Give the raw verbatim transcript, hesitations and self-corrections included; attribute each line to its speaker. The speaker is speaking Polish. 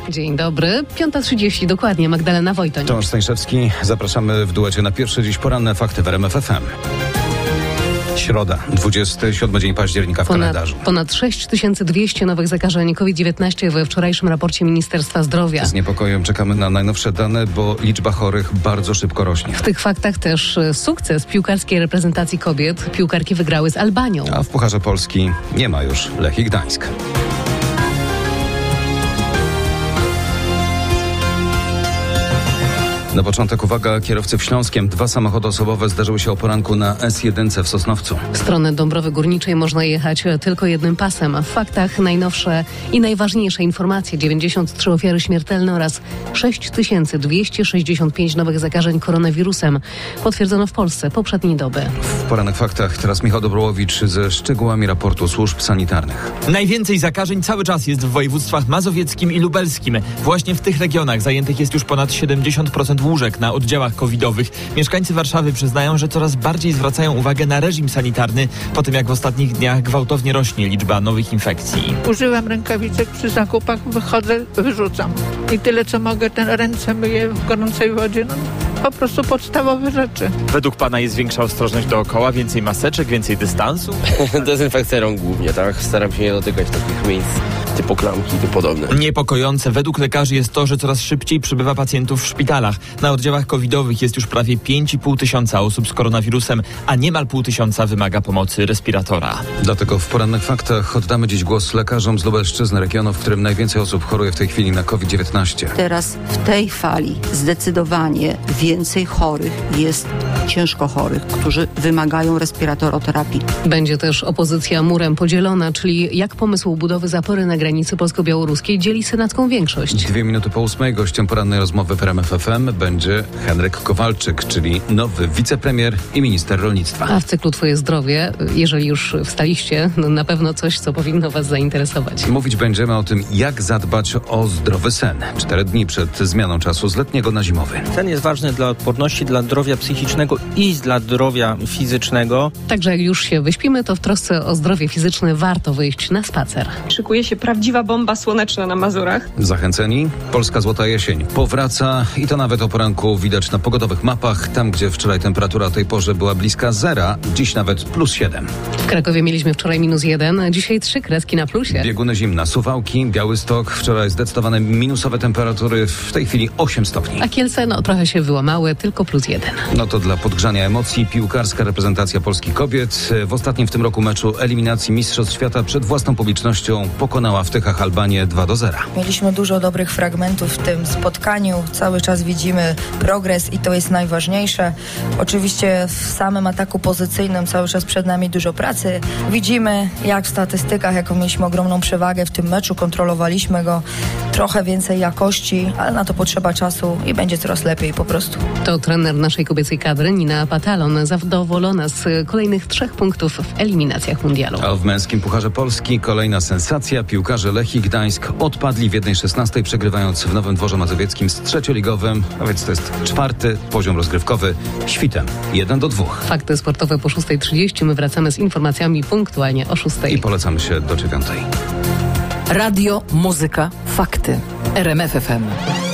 Speaker 1: Dzień dobry, piąta trzydzieści dokładnie, Magdalena Wojtoń.
Speaker 2: Tomasz Stańszewski, zapraszamy w duecie na pierwsze dziś poranne fakty w R M F F M. Środa, dwudziesty siódmy dzień października w
Speaker 1: ponad,
Speaker 2: kalendarzu.
Speaker 1: Ponad sześć tysięcy dwieście nowych zakażeń COVID dziewiętnaście we wczorajszym raporcie Ministerstwa Zdrowia.
Speaker 2: Z niepokojem czekamy na najnowsze dane, bo liczba chorych bardzo szybko rośnie.
Speaker 1: W tych faktach też sukces piłkarskiej reprezentacji kobiet. Piłkarki wygrały z Albanią.
Speaker 2: A w Pucharze Polski nie ma już Lechii Gdańsk. Na początek uwaga, kierowcy w Śląskiem. Dwa samochody osobowe zdarzyły się o poranku na S jeden w Sosnowcu.
Speaker 1: W stronę Dąbrowy Górniczej można jechać tylko jednym pasem. W faktach najnowsze i najważniejsze informacje. dziewięćdziesiąt trzy ofiary śmiertelne oraz sześć tysięcy dwieście sześćdziesiąt pięć nowych zakażeń koronawirusem. Potwierdzono w Polsce poprzedniej doby.
Speaker 2: W porannych faktach teraz Michał Dobrołowicz ze szczegółami raportu służb sanitarnych.
Speaker 3: Najwięcej zakażeń cały czas jest w województwach mazowieckim i lubelskim. Właśnie w tych regionach zajętych jest już ponad siedemdziesiąt procent łóżek na oddziałach covidowych. Mieszkańcy Warszawy przyznają, że coraz bardziej zwracają uwagę na reżim sanitarny po tym, jak w ostatnich dniach gwałtownie rośnie liczba nowych infekcji.
Speaker 4: Używam rękawiczek przy zakupach, wychodzę, wyrzucam. I tyle, co mogę, ten ręce myję w gorącej wodzie. No, po prostu podstawowe rzeczy.
Speaker 3: Według pana jest większa ostrożność dookoła, więcej maseczek, więcej dystansu?
Speaker 5: Dezynfekcja rąk głównie, tak? Staram się nie dotykać takich miejsc typu klamki i tym podobne.
Speaker 3: Niepokojące według lekarzy jest to, że coraz szybciej przybywa pacjentów w szpitalach. Na oddziałach covidowych jest już prawie pięć i pół tysiąca osób z koronawirusem, a niemal pół tysiąca wymaga pomocy respiratora.
Speaker 2: Dlatego w porannych faktach oddamy dziś głos lekarzom z Lubelszczyzny, regionu, w którym najwięcej osób choruje w tej chwili na COVID dziewiętnaście.
Speaker 6: Teraz w tej fali zdecydowanie więcej chorych jest ciężko chorych, którzy wymagają respiratoroterapii.
Speaker 1: Będzie też opozycja murem podzielona, czyli jak pomysł budowy zapory na granicy polsko-białoruskiej dzieli senacką większość.
Speaker 2: Dwie minuty po ósmej gościem porannej rozmowy w R M F F M będzie Henryk Kowalczyk, czyli nowy wicepremier i minister rolnictwa.
Speaker 1: A w cyklu Twoje zdrowie, jeżeli już wstaliście, no na pewno coś, co powinno Was zainteresować.
Speaker 2: Mówić będziemy o tym, jak zadbać o zdrowy sen. Cztery dni przed zmianą czasu z letniego na zimowy.
Speaker 7: Sen jest ważny dla odporności, dla zdrowia psychicznego i dla zdrowia fizycznego.
Speaker 1: Także jak już się wyśpimy, to w trosce o zdrowie fizyczne warto wyjść na spacer.
Speaker 8: Szykuje się prawdziwa bomba słoneczna na Mazurach.
Speaker 2: Zachęceni? Polska złota jesień powraca i to nawet o poranku widać na pogodowych mapach. Tam, gdzie wczoraj temperatura o tej porze była bliska zera, dziś nawet plus siedem.
Speaker 1: W Krakowie mieliśmy wczoraj minus jeden, dzisiaj trzy kreski na plusie.
Speaker 2: Bieguny zimna, Suwałki, Białystok, wczoraj zdecydowane minusowe temperatury, w tej chwili osiem stopni.
Speaker 1: A Kielce, no trochę się wyłamały, tylko plus jeden.
Speaker 2: No to dla podgrzania emocji piłkarska reprezentacja Polski kobiet w ostatnim w tym roku meczu eliminacji Mistrzostw Świata przed własną publicznością pokonała w Tychach Albanię dwa do zera.
Speaker 9: Mieliśmy dużo dobrych fragmentów w tym spotkaniu. Cały czas widzimy progres i to jest najważniejsze. Oczywiście w samym ataku pozycyjnym cały czas przed nami dużo pracy. Widzimy, jak w statystykach, jaką mieliśmy ogromną przewagę w tym meczu, kontrolowaliśmy go, trochę więcej jakości, ale na to potrzeba czasu i będzie coraz lepiej po prostu.
Speaker 1: To trener naszej kobiecej kadry Nina Patalon, zadowolona z kolejnych trzech punktów w eliminacjach mundialu.
Speaker 2: A w męskim Pucharze Polski kolejna sensacja. Piłkarze Lechii Gdańsk odpadli w jednej szesnastej, przegrywając w Nowym Dworze Mazowieckim z trzecioligowym, a więc to jest czwarty poziom rozgrywkowy, Świtem. jeden do dwóch.
Speaker 1: Fakty sportowe po szósta trzydzieści. My wracamy z informacjami punktualnie o szóstej.
Speaker 2: I polecamy się do dziewiątej.
Speaker 10: Radio, muzyka, fakty. R M F F M.